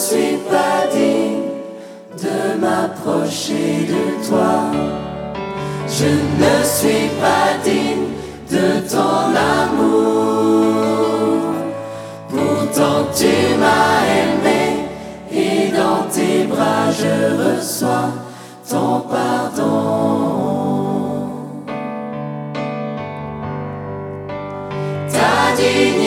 suis pas digne de m'approcher de toi. Je ne suis pas digne de ton amour. Pourtant tu m'as aimé et dans tes bras je reçois ton pardon. Ta dignité